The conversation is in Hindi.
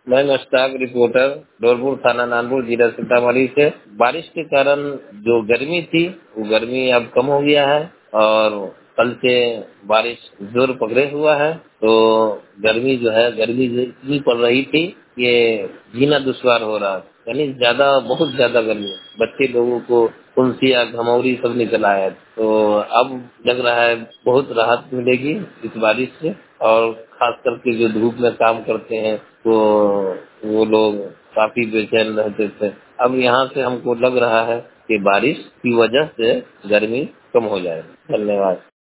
मैं मुश्ताक रिपोर्टर डोरपुर थाना नानपुर जिला सीतामढ़ी से। बारिश के कारण जो गर्मी थी वो गर्मी अब कम हो गया है और कल से बारिश जोर पकड़े हुआ है, तो गर्मी जो है गर्मी इतनी पड़ रही थी कि जीना दुश्वार हो रहा है। यानी बहुत ज्यादा गर्मी, बच्चे लोगों को फुंसिया घमौरी सब निकल आया, तो अब लग रहा है बहुत राहत मिलेगी इस बारिश से। और खास करके जो धूप में काम करते हैं तो वो लोग काफी बेचैन रहते थे। अब यहाँ से हमको लग रहा है कि बारिश की वजह से गर्मी कम हो जाए। धन्यवाद।